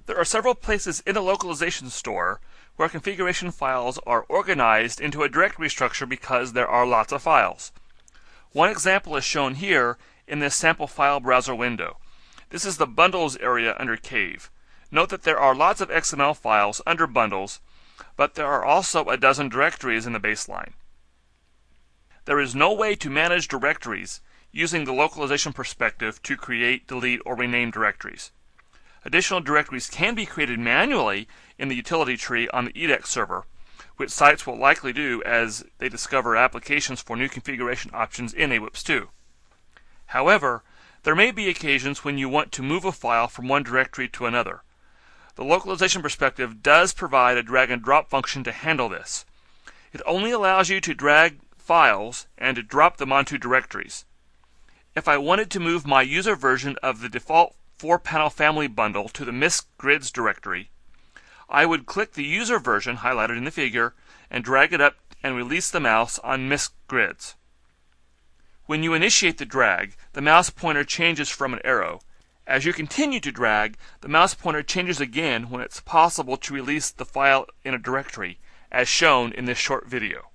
There are several places in the localization store where configuration files are organized into a directory structure because there are lots of files. One example is shown here in this sample file browser window. This is the bundles area under Cave. Note that there are lots of XML files under bundles, but there are also a dozen directories in the baseline. There is no way to manage directories using the localization perspective to create, delete, or rename directories. Additional directories can be created manually in the utility tree on the eDEX server, which sites will likely do as they discover applications for new configuration options in AWIPS 2. However, there may be occasions when you want to move a file from one directory to another. The localization perspective does provide a drag and drop function to handle this. It only allows you to drag files and to drop them onto directories. If I wanted to move my user version of the default 4-panel family bundle to the MISC grids directory, I would click the user version highlighted in the figure and drag it up and release the mouse on MISC grids. When you initiate the drag, the mouse pointer changes from an arrow. As you continue to drag, the mouse pointer changes again when it's possible to release the file in a directory, as shown in this short video.